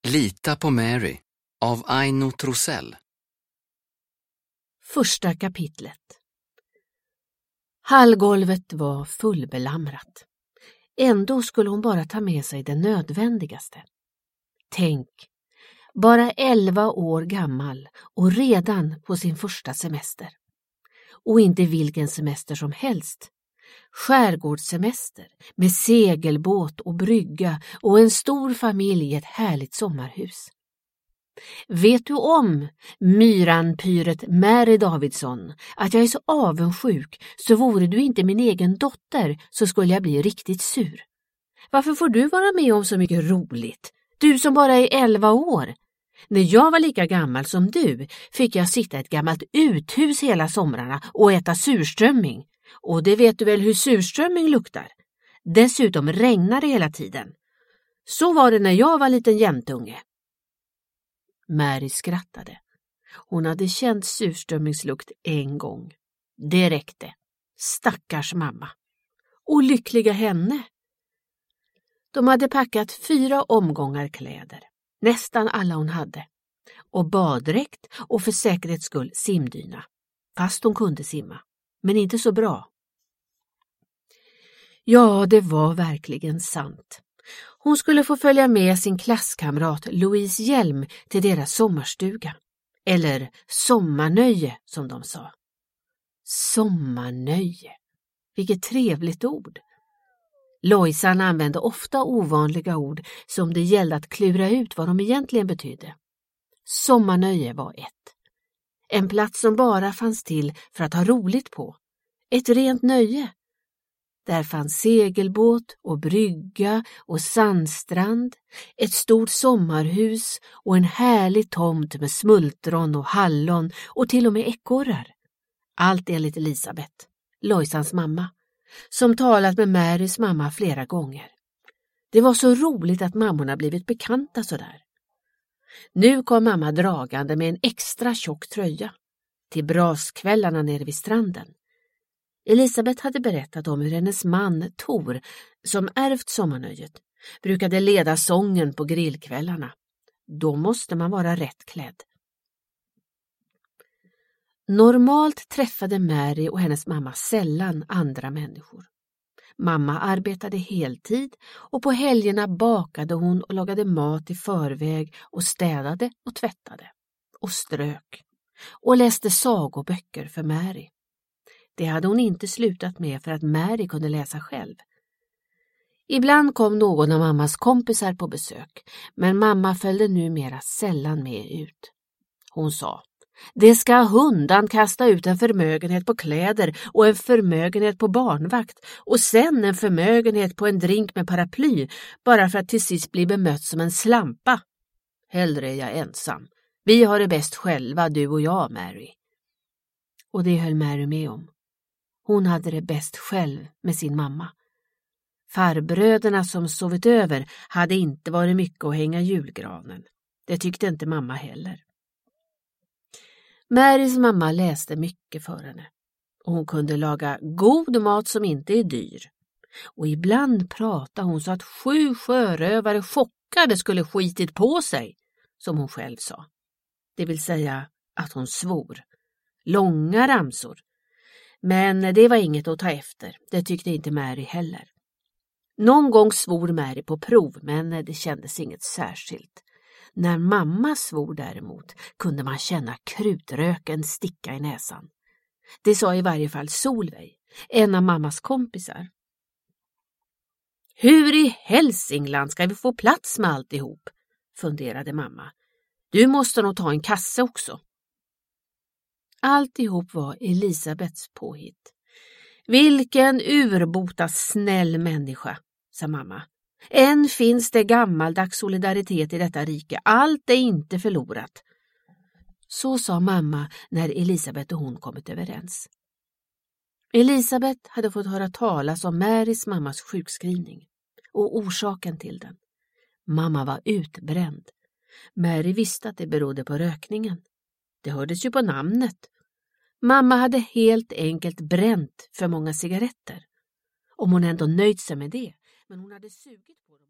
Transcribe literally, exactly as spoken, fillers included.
Lita på Mary av Aino Trosell. Första kapitlet. Hallgolvet var fullbelamrat. Ändå skulle hon bara ta med sig det nödvändigaste. Tänk, bara elva år gammal och redan på sin första semester. Och inte vilken semester som helst. Skärgårdssemester med segelbåt och brygga och en stor familj i ett härligt sommarhus. Vet du om, myranpyret Mary Davidsson, att jag är så avundsjuk, så vore du inte min egen dotter så skulle jag bli riktigt sur. Varför får du vara med om så mycket roligt? Du som bara är elva år. När jag var lika gammal som du fick jag sitta i ett gammalt uthus hela somrarna och äta surströmming. Och det vet du väl hur surströmming luktar? Dessutom regnar det hela tiden. Så var det när jag var liten jämtunge. Mary skrattade. Hon hade känt surströmmingslukt en gång. Det räckte. Stackars mamma. Och lyckliga henne. De hade packat fyra omgångar kläder. Nästan alla hon hade. Och baddräkt och för säkerhets skull simdyna. Fast hon kunde simma. Men inte så bra. Ja, det var verkligen sant. Hon skulle få följa med sin klasskamrat Louise Hjelm till deras sommarstuga. Eller sommarnöje som de sa. Sommarnöje. Vilket trevligt ord. Lojsan använde ofta ovanliga ord som det gällde att klura ut vad de egentligen betydde. Sommarnöje var ett. En plats som bara fanns till för att ha roligt på. Ett rent nöje. Där fanns segelbåt och brygga och sandstrand, ett stort sommarhus och en härlig tomt med smultron och hallon och till och med ekorrar. Allt enligt Elisabeth, Lojsans mamma, som talat med Marys mamma flera gånger. Det var så roligt att mammorna blivit bekanta sådär. Nu kom mamma dragande med en extra tjock tröja till braskvällarna nere vid stranden. Elisabeth hade berättat om hur hennes man Tor, som ärvt sommarnöjet, brukade leda sången på grillkvällarna. Då måste man vara rätt klädd. Normalt träffade Mary och hennes mamma sällan andra människor. Mamma arbetade heltid och på helgerna bakade hon och lagade mat i förväg och städade och tvättade och strök och läste sagoböcker för Mary. Det hade hon inte slutat med för att Mary kunde läsa själv. Ibland kom någon av mammas kompisar på besök, men mamma följde numera sällan med ut. Hon sa, det ska hundan kasta ut en förmögenhet på kläder och en förmögenhet på barnvakt och sen en förmögenhet på en drink med paraply bara för att till sist bli bemött som en slampa. Hellre är jag ensam. Vi har det bäst själva, du och jag, Mary. Och det höll Mary med om. Hon hade det bäst själv med sin mamma. Farbröderna som sovit över hade inte varit mycket att hänga julgranen. Det tyckte inte mamma heller. Marys mamma läste mycket för henne. Och hon kunde laga god mat som inte är dyr. Och ibland pratade hon så att sju sjörövare chockade skulle skitit på sig, som hon själv sa. Det vill säga att hon svor. Långa ramsor. Men det var inget att ta efter, det tyckte inte Mary heller. Någon gång svor Mary på prov, men det kändes inget särskilt. När mamma svor däremot kunde man känna krutröken sticka i näsan. Det sa i varje fall Solveig, en av mammas kompisar. Hur i Hälsingland ska vi få plats med alltihop, funderade mamma. Du måste nog ta en kasse också. Alltihop var Elisabeths påhitt. Vilken urbota snäll människa, sa mamma. Än finns det gammaldags solidaritet i detta rike. Allt är inte förlorat. Så sa mamma när Elisabeth och hon kommit överens. Elisabeth hade fått höra talas om Marys mammas sjukskrivning och orsaken till den. Mamma var utbränd. Mary visste att det berodde på rökningen. Det hördes ju på namnet. Mamma hade helt enkelt bränt för många cigaretter. Om hon ändå nöjt sig med det. Men hon hade sugit på dem.